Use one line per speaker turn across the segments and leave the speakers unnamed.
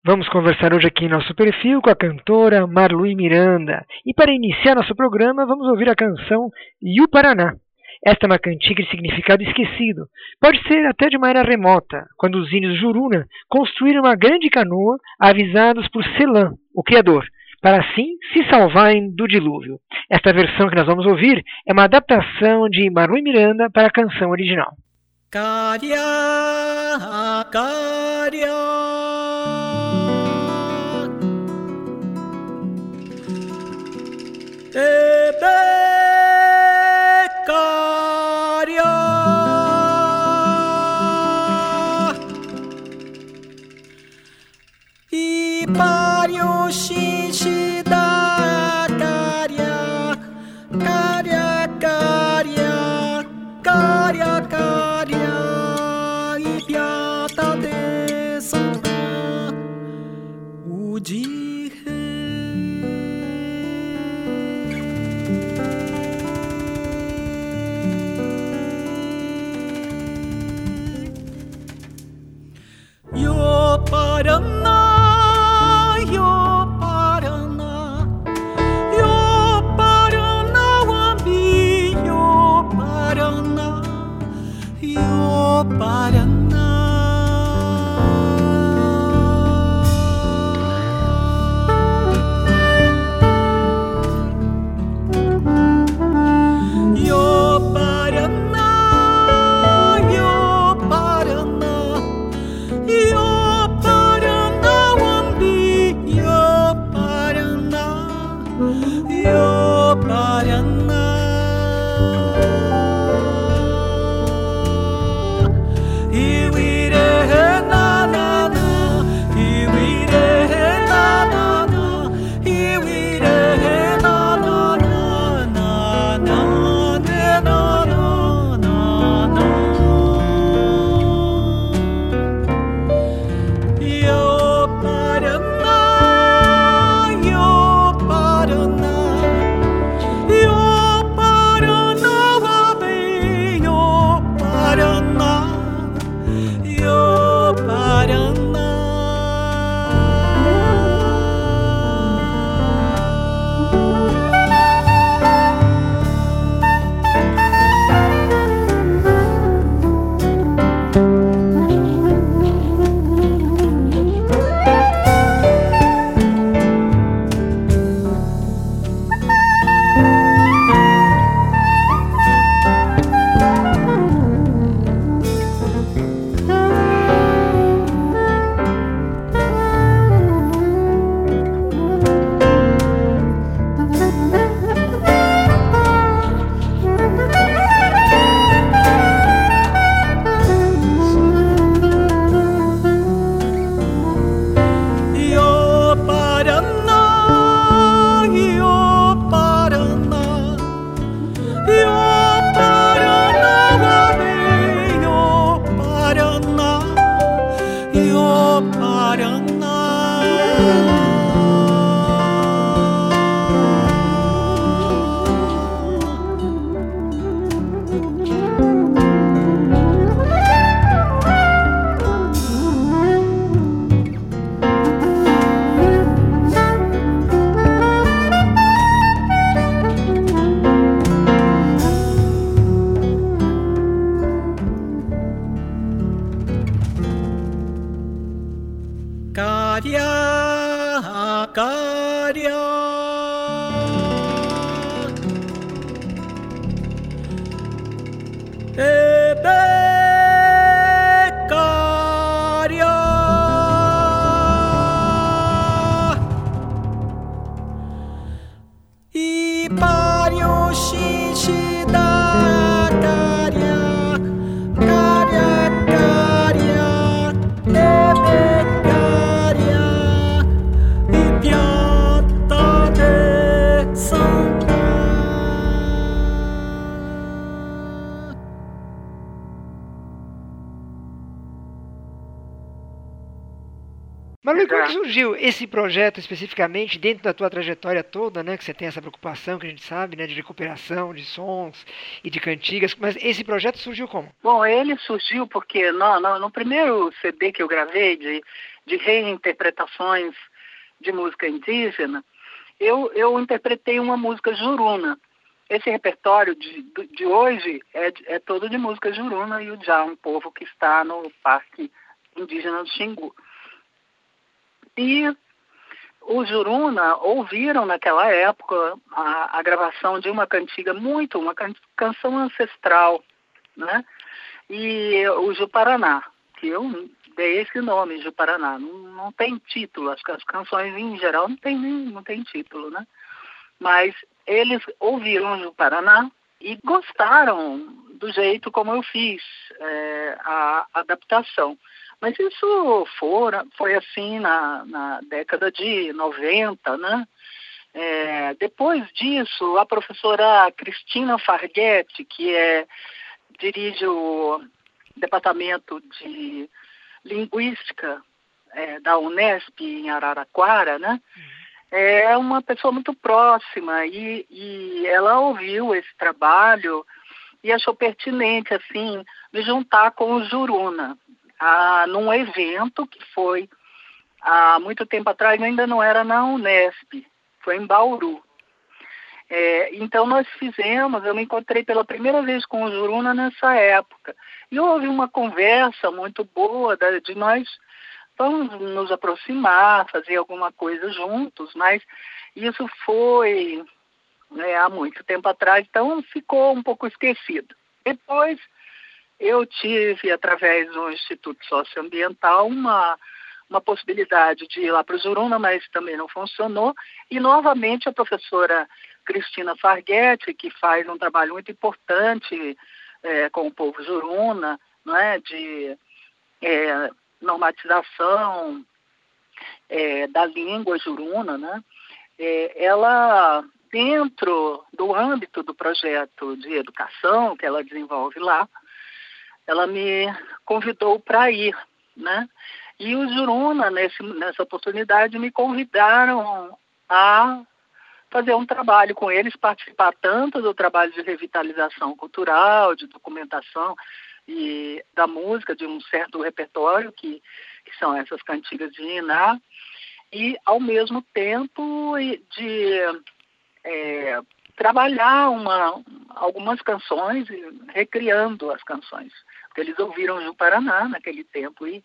Vamos conversar hoje aqui em nosso perfil com a cantora Marluí Miranda. E para iniciar nosso programa, vamos ouvir a canção Iu Paraná. Esta é uma cantiga de significado esquecido. Pode ser até de uma era remota, quando os índios Juruna construíram uma grande canoa avisados por Selan, o Criador, para assim se salvarem do dilúvio. Esta versão que nós vamos ouvir é uma adaptação de Marluí Miranda para a canção original.
Karya, Karya, Ebe Karya, Iparyo Shishida Karya, Karya, Karya, Karya, Karya, Ipiata de Santa Uji. Yo Paraná, yo Paraná, yo Paraná, Ambi, yo Paraná, yo Paraná. Yo Paraná, yo Paraná, yo Paraná, Ambi, yo Paraná, yo Paraná. Iwire na na na, iwire na na na, iwire na na na na na na na na na. Yo Paraná, yo Paraná, yo Paraná, Ambi, yo Paraná, yo Paraná. Yo Paraná, yo Paraná, yo Paraná, Ambi, yo Paraná, yo Paraná. Karya, Karya, Ebe Karya, Iparyo Shishida Karya, Karya, Karya, Ebe Karya, Ipiata de Santa.
Marluí, como é que surgiu esse projeto especificamente dentro da tua trajetória toda, né? Que você tem essa preocupação que a gente sabe, né? De recuperação de sons e de cantigas. Mas esse projeto surgiu como?
Bom, ele surgiu porque no primeiro CD que eu gravei de de reinterpretações de música indígena, eu interpretei uma música juruna. Esse repertório de hoje é todo de música juruna e o Já, um povo que está no Parque Indígena do Xingu. E os Juruna ouviram naquela época a gravação de uma cantiga uma canção ancestral, né? E o Ju-Paraná, que eu dei esse nome, Ju-Paraná. Não tem título, as canções em geral não tem título, né? Mas eles ouviram o Ju-Paraná e gostaram do jeito como eu fiz a adaptação. Mas isso foi assim na década de 90, né? Depois disso, a professora Cristina Farghetti, que dirige o Departamento de Linguística da Unesp em Araraquara, né? É uma pessoa muito próxima e ela ouviu esse trabalho e achou pertinente, assim, me juntar com o Juruna num evento que foi há muito tempo atrás, ainda não era na Unesp, foi em Bauru. Então eu me encontrei pela primeira vez com o Juruna nessa época. E houve uma conversa muito boa de nós vamos nos aproximar, fazer alguma coisa juntos, mas isso foi há muito tempo atrás, então ficou um pouco esquecido. Depois eu tive, através do Instituto Socioambiental, uma possibilidade de ir lá para o Juruna, mas também não funcionou. E, novamente, a professora Cristina Farghetti, que faz um trabalho muito importante com o povo Juruna, não é? De normatização da língua Juruna, né? Ela, dentro do âmbito do projeto de educação que ela desenvolve lá, ela me convidou para ir, né? E os Juruna, nessa oportunidade, me convidaram a fazer um trabalho com eles, participar tanto do trabalho de revitalização cultural, de documentação e da música, de um certo repertório, que são essas cantigas de Iná, e, ao mesmo tempo, de trabalhar algumas canções, recriando as canções. Porque eles ouviram o Ju-Paraná naquele tempo e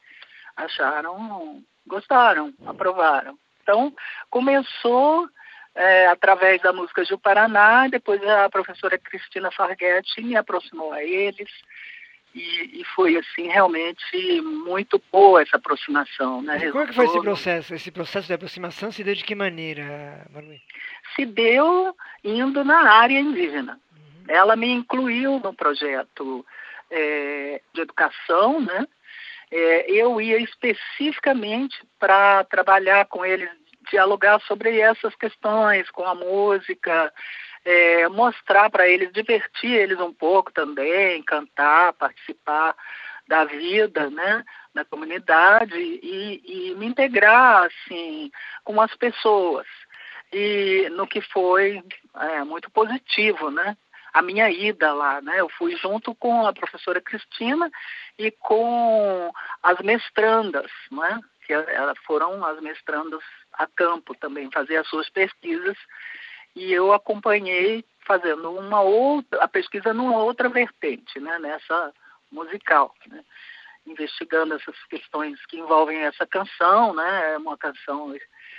gostaram, aprovaram. Então, começou através da música Ju-Paraná, depois a professora Cristina Farghetti me aproximou a eles, e foi, assim, realmente muito boa essa aproximação, né?
Como é que foi esse processo? Esse processo de aproximação se deu de que maneira, Marluí?
Se deu indo na área indígena. Ela me incluiu no projeto de educação, né? Eu ia especificamente para trabalhar com eles, dialogar sobre essas questões, com a música, mostrar para eles, divertir eles um pouco também, cantar, participar da vida, né, da comunidade e me integrar, assim, com as pessoas. E no que foi muito positivo, né? A minha ida lá, né? Eu fui junto com a professora Cristina e com as mestrandas, né? Que foram as mestrandas a campo também, fazer as suas pesquisas, e eu acompanhei fazendo a pesquisa numa outra vertente, né? Nessa musical, né? Investigando essas questões que envolvem essa canção, né? É uma canção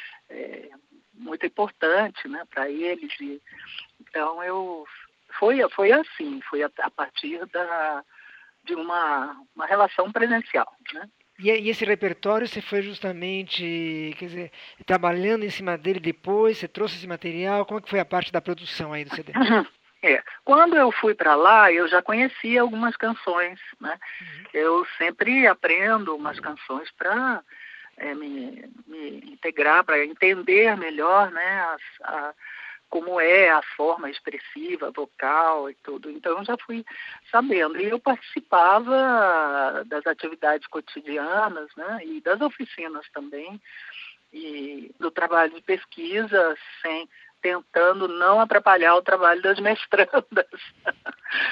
muito importante, né, para eles. Então foi assim, foi a partir de uma relação presencial, né?
E esse repertório você foi justamente, quer dizer, trabalhando em cima dele depois, você trouxe esse material, como é que foi a parte da produção aí do CD?
Quando eu fui para lá, eu já conhecia algumas canções, né? Eu sempre aprendo umas canções para me integrar, para entender melhor, né, como é a forma expressiva, vocal e tudo. Então, eu já fui sabendo. E eu participava das atividades cotidianas, né, e das oficinas também, e do trabalho de pesquisa, tentando não atrapalhar o trabalho das mestrandas.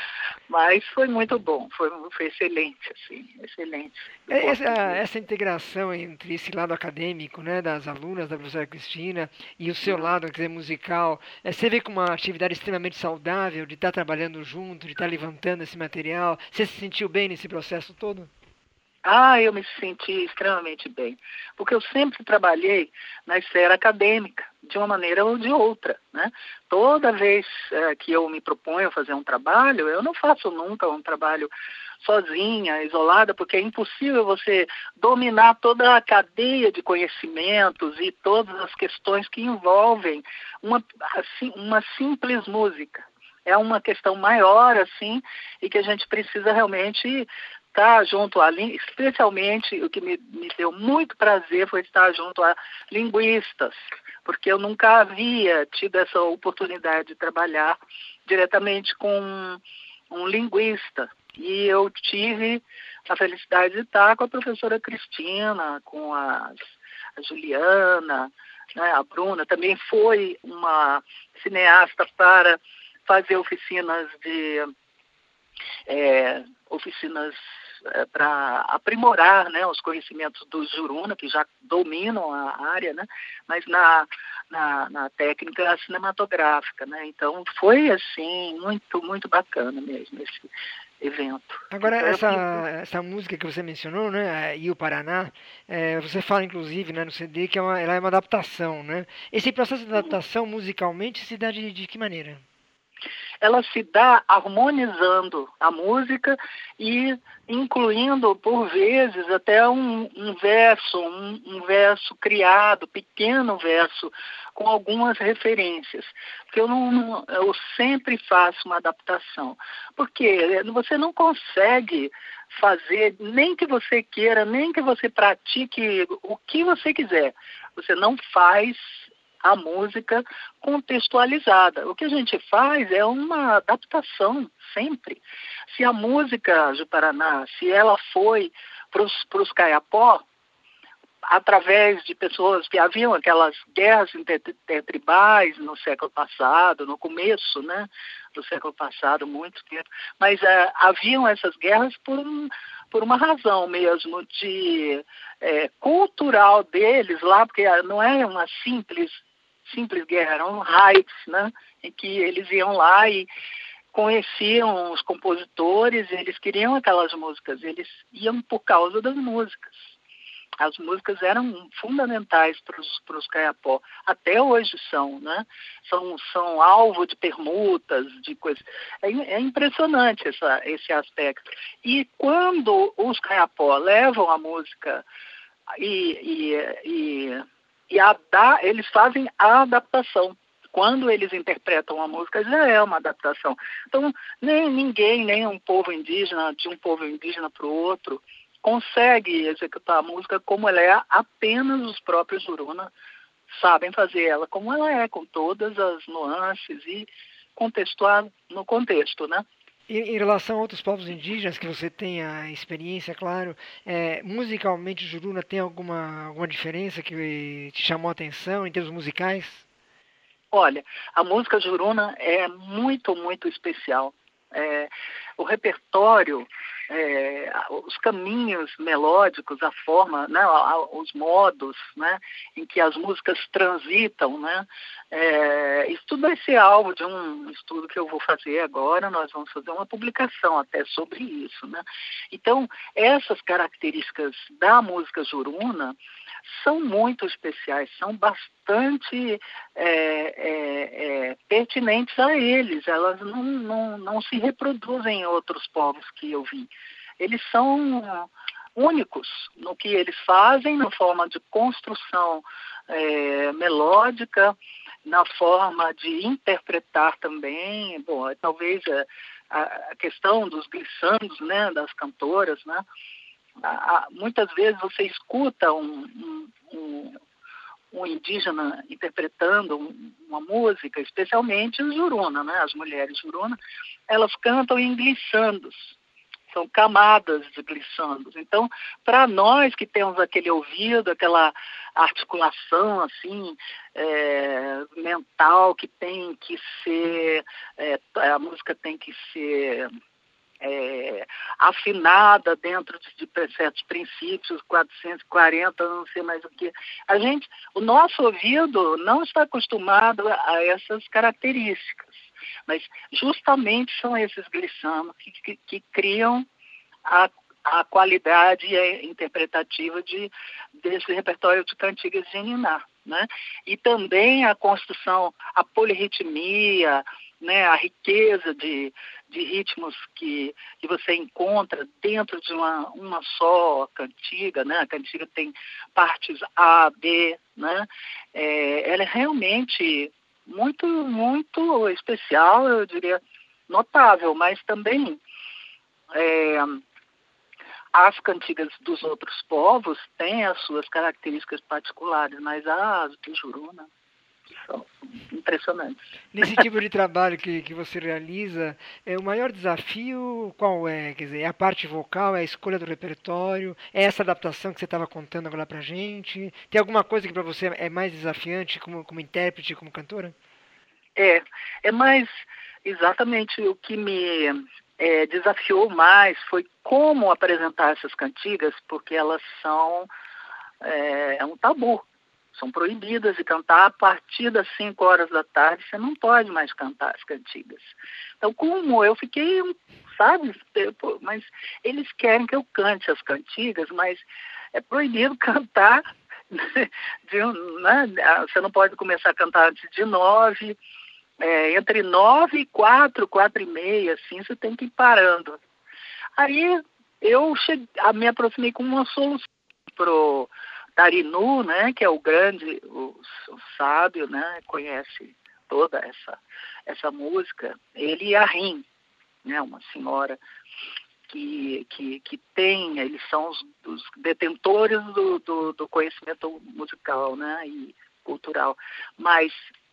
Mas foi muito bom, foi excelente, assim, excelente.
Essa integração entre esse lado acadêmico, né, das alunas da professora Cristina e o seu lado, quer dizer, musical, você vê como uma atividade extremamente saudável de estar trabalhando junto, de estar levantando esse material? Você se sentiu bem nesse processo todo?
Eu me senti extremamente bem, porque eu sempre trabalhei na esfera acadêmica, de uma maneira ou de outra, né? Toda vez que eu me proponho a fazer um trabalho, eu não faço nunca um trabalho sozinha, isolada, porque é impossível você dominar toda a cadeia de conhecimentos e todas as questões que envolvem uma simples música. É uma questão maior, assim, e que a gente precisa realmente estar junto especialmente o que me deu muito prazer foi estar junto a linguistas, porque eu nunca havia tido essa oportunidade de trabalhar diretamente com um linguista. E eu tive a felicidade de estar com a professora Cristina, com a Juliana, né, a Bruna, também foi uma cineasta para fazer oficinas para aprimorar, né, os conhecimentos do Juruna, que já dominam a área, né, mas na técnica cinematográfica, né? Então foi assim muito, muito bacana mesmo esse evento.
Agora,
Então,
essa música que você mencionou, né, E o Paraná, você fala inclusive, né, no CD que ela é uma adaptação, né? Esse processo de adaptação musicalmente se dá de que maneira?
ela se dá harmonizando a música e incluindo, por vezes, até um verso criado, pequeno verso, com algumas referências. Porque eu sempre faço uma adaptação. Porque você não consegue fazer, nem que você queira, nem que você pratique o que você quiser. Você não faz a música contextualizada. O que a gente faz é uma adaptação, sempre. Se a música do Paraná, se ela foi para os Caiapó, através de pessoas que haviam aquelas guerras intertribais no século passado, no começo, né, do século passado, muito tempo, mas haviam essas guerras por uma razão mesmo de cultural deles lá, porque não é uma simples guerra, eram raids, né, em que eles iam lá e conheciam os compositores, eles queriam aquelas músicas, eles iam por causa das músicas. As músicas eram fundamentais para os Caiapó, até hoje são, né? São alvo de permutas, de coisas. É impressionante esse aspecto. E quando os Caiapó levam a música eles fazem a adaptação. Quando eles interpretam a música, já é uma adaptação. Então, nem um povo indígena, de um povo indígena para o outro, consegue executar a música como ela é, apenas os próprios Juruna sabem fazer ela como ela é, com todas as nuances e contextuar no contexto, né?
Em relação a outros povos indígenas que você tem a experiência, claro, musicalmente o Juruna tem alguma diferença que te chamou a atenção em termos musicais?
Olha, a música Juruna é muito, muito especial. O repertório, os caminhos melódicos, a forma, né, os modos, né, em que as músicas transitam, né, isso tudo vai ser alvo de um estudo que eu vou fazer agora. Nós vamos fazer uma publicação até sobre isso, né? Então, essas características da música Juruna são muito especiais, são bastante pertinentes a eles. Elas não se reproduzem em outros povos que eu vi. Eles são únicos no que eles fazem, na forma de construção melódica, na forma de interpretar também. Bom, talvez a questão dos glissandos, né, das cantoras, né? Muitas vezes você escuta um indígena interpretando uma música, especialmente os Juruna, né? As mulheres Juruna, elas cantam em glissandos, são camadas de glissandos. Então, para nós que temos aquele ouvido, aquela articulação assim mental, que tem que ser, a música tem que ser afinada dentro de certos princípios, 440, não sei mais o que. O nosso ouvido não está acostumado a essas características, mas justamente são esses glissanos que criam a qualidade interpretativa desse repertório de cantigas de Niná, né? E também a construção, a polirritmia, né? A riqueza de ritmos que você encontra dentro de uma só cantiga, né? A cantiga tem partes A, B, né? Ela é realmente muito, muito especial, eu diria, notável, mas também as cantigas dos outros povos têm as suas características particulares, mas as de Juruna são impressionantes.
Nesse tipo de trabalho que você realiza, o maior desafio qual é? Quer dizer, é a parte vocal, é a escolha do repertório, é essa adaptação que você estava contando agora pra gente? Tem alguma coisa que para você é mais desafiante como intérprete, como cantora?
É mais exatamente o que me desafiou mais foi como apresentar essas cantigas, porque elas são um tabu. São proibidas de cantar a partir das 5 horas da tarde, você não pode mais cantar as cantigas. Então, como eu fiquei, sabe, mas eles querem que eu cante as cantigas, mas é proibido cantar, né? Você não pode começar a cantar antes de 9, entre 9 e 4, 4 e meia, assim, você tem que ir parando. Aí eu me aproximei com uma solução pro Tarinu, né, que é o grande, o sábio, né, conhece toda essa música. Ele e a Rim, né, uma senhora que tem, eles são os detentores do conhecimento musical, né, e cultural. Mas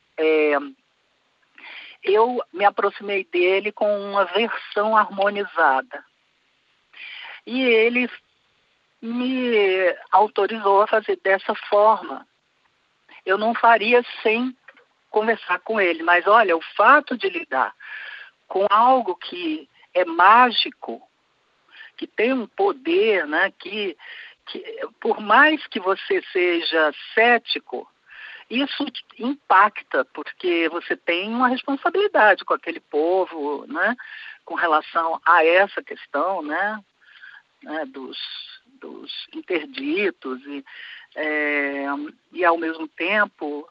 eu me aproximei dele com uma versão harmonizada. E ele me autorizou a fazer dessa forma. Eu não faria sem conversar com ele, mas olha, o fato de lidar com algo que é mágico, que tem um poder, né, que por mais que você seja cético, isso impacta, porque você tem uma responsabilidade com aquele povo, né, com relação a essa questão, né, dos interditos e ao mesmo tempo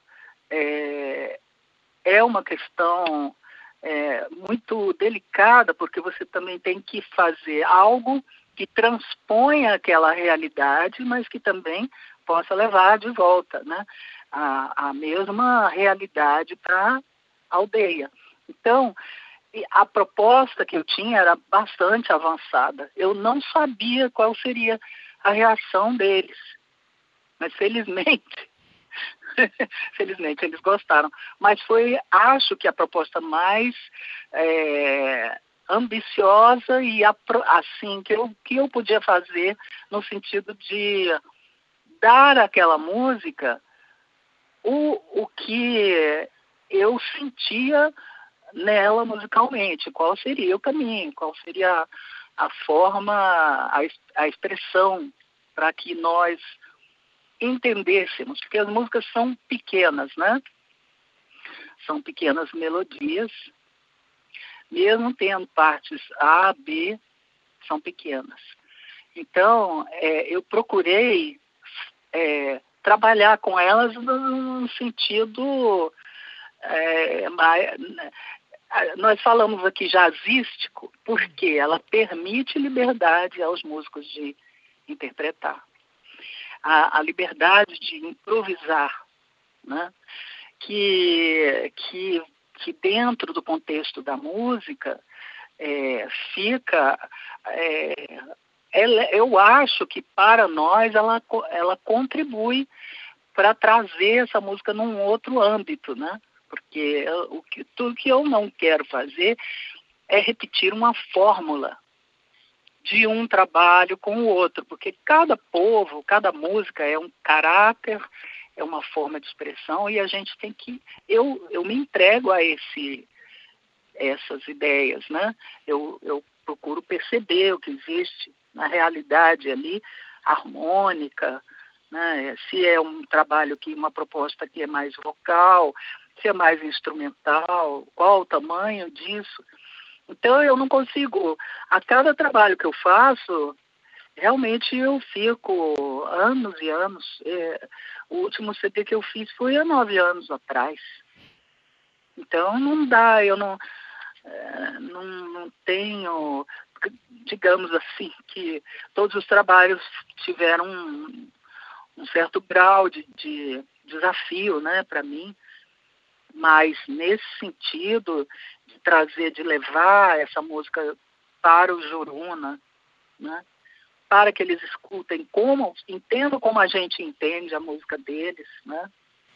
é uma questão muito delicada, porque você também tem que fazer algo que transponha aquela realidade, mas que também possa levar de volta, né, a mesma realidade para a aldeia. Então, a proposta que eu tinha era bastante avançada. Eu não sabia qual seria a reação deles. Mas felizmente eles gostaram. Mas acho que a proposta mais ambiciosa e assim que eu podia fazer no sentido de dar àquela música o que eu sentia nela musicalmente, qual seria o caminho, qual seria a forma, a expressão para que nós entendêssemos, porque as músicas são pequenas, né? São pequenas melodias, mesmo tendo partes A, B, são pequenas. Então, eu procurei trabalhar com elas no sentido nós falamos aqui jazzístico porque ela permite liberdade aos músicos de interpretar, a liberdade de improvisar, né? que dentro do contexto da música fica eu acho que para nós ela contribui para trazer essa música num outro âmbito, né? Porque tudo que eu não quero fazer é repetir uma fórmula de um trabalho com o outro, porque cada povo, cada música é um caráter, é uma forma de expressão, e a gente tem que... Eu me entrego a essas ideias, né? Eu procuro perceber o que existe na realidade ali, harmônica, né? Se é um trabalho uma proposta que é mais vocal, se é mais instrumental, qual o tamanho disso. Então eu não consigo, a cada trabalho que eu faço, realmente eu fico anos e anos. O último CD que eu fiz foi há 9 anos atrás. Então não dá, eu não tenho, digamos assim, que todos os trabalhos tiveram um certo grau de desafio, né, para mim, mas nesse sentido de trazer, de levar essa música para o Juruna, né, para que eles entendam como a gente entende a música deles, né?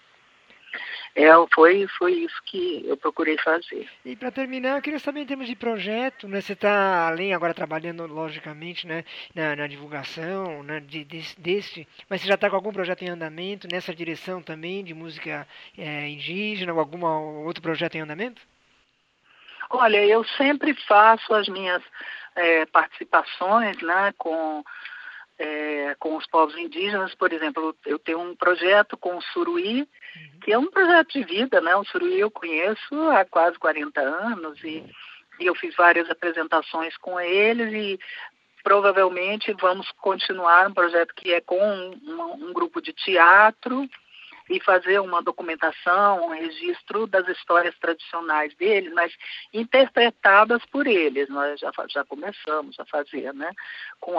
Foi isso que eu procurei fazer.
E para terminar, eu queria saber em termos de projeto, né? Você está, além agora trabalhando, logicamente, né, na divulgação, né, mas você já está com algum projeto em andamento nessa direção também de música indígena ou algum outro projeto em andamento?
Olha, eu sempre faço as minhas participações, né, com os povos indígenas. Por exemplo, eu tenho um projeto com o Suruí, que é um projeto de vida, né? O Suruí eu conheço há quase 40 anos e eu fiz várias apresentações com eles e provavelmente vamos continuar um projeto que é com um grupo de teatro e fazer uma documentação, um registro das histórias tradicionais deles, mas interpretadas por eles. Nós já começamos a fazer, né? Com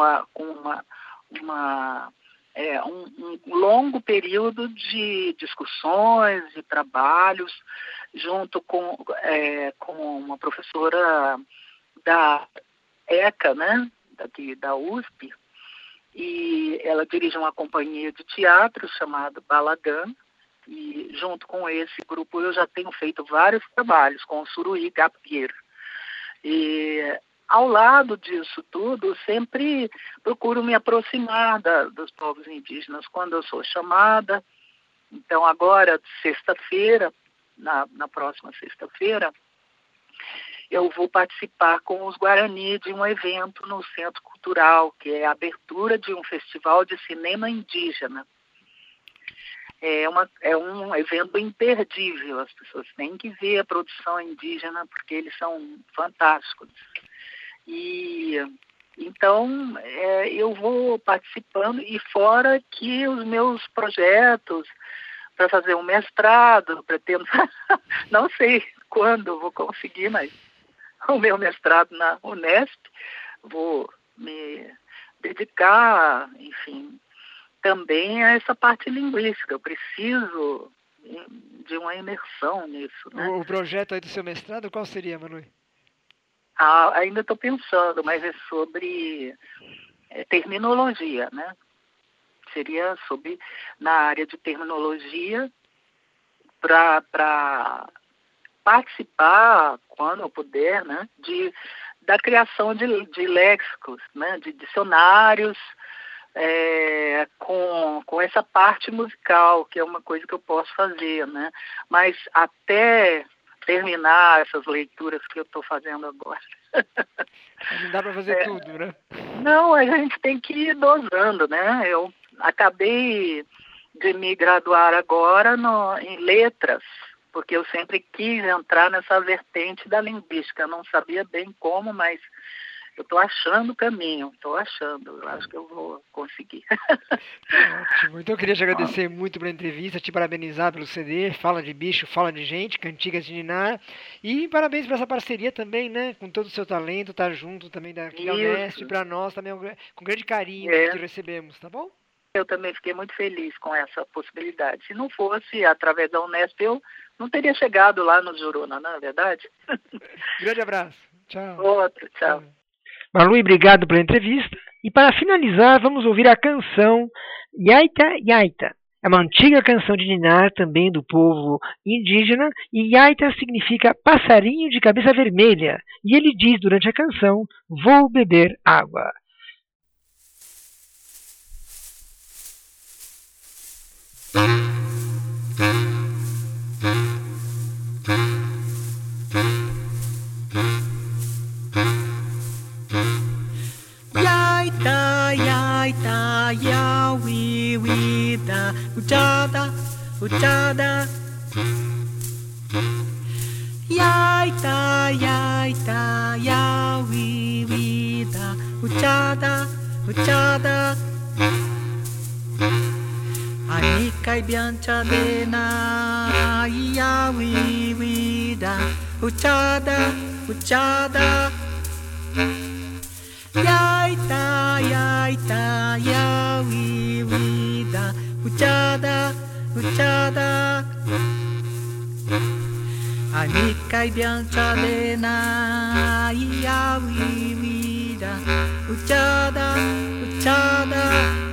um longo período de discussões e trabalhos junto com uma professora da ECA, né, daqui da USP, e ela dirige uma companhia de teatro chamada Balagã, e junto com esse grupo eu já tenho feito vários trabalhos com o Suruí Gapir. E ao lado disso tudo, eu sempre procuro me aproximar dos povos indígenas quando eu sou chamada. Então, agora, sexta-feira, na próxima sexta-feira, eu vou participar com os Guarani de um evento no Centro Cultural, que é a abertura de um festival de cinema indígena. É um evento imperdível, as pessoas têm que ver a produção indígena, porque eles são fantásticos. E então eu vou participando, e fora que os meus projetos para fazer um mestrado, pretendo, não sei quando vou conseguir, mas o meu mestrado na Unesp, vou me dedicar, enfim, também a essa parte linguística. Eu preciso de uma imersão nisso, né?
O projeto aí do seu mestrado, qual seria, Manu?
Ainda estou pensando, mas é sobre terminologia, né? Seria na área de terminologia, para participar, quando eu puder, né, da criação de léxicos, né, de dicionários, com essa parte musical, que é uma coisa que eu posso fazer, né? Mas até terminar essas leituras que eu estou fazendo agora.
Não dá para fazer tudo, né?
Não, a gente tem que ir dosando, né? Eu acabei de me graduar agora em letras, porque eu sempre quis entrar nessa vertente da linguística. Eu não sabia bem como, mas eu estou achando o caminho, eu acho que eu vou conseguir.
Ótimo, então eu queria te agradecer muito pela entrevista, te parabenizar pelo CD, Fala de Bicho, Fala de Gente, Cantigas de Ninar, e parabéns por essa parceria também, né, com todo o seu talento, tá junto também daqui da Unesp, para nós também, com grande carinho que recebemos, tá bom?
Eu também fiquei muito feliz com essa possibilidade. Se não fosse através da Unesp, eu não teria chegado lá no Juruna, não é verdade?
Grande abraço, tchau.
Outro, tchau.
Marluí, obrigado pela entrevista. E para finalizar, vamos ouvir a canção Yaita Yaita. É uma antiga canção de Ninar, também do povo indígena, e Yaita significa passarinho de cabeça vermelha. E ele diz durante a canção, vou beber água.
uchada. Yaita, yaita, yawi, wida, uchada, uchada. Anikai bianca dena, yawi, wida, uchada, uchada. Yaita, yaita, yawi, wida, uchada, uchada. Anikai bianca dena, yawi, wida, uchada, uchada.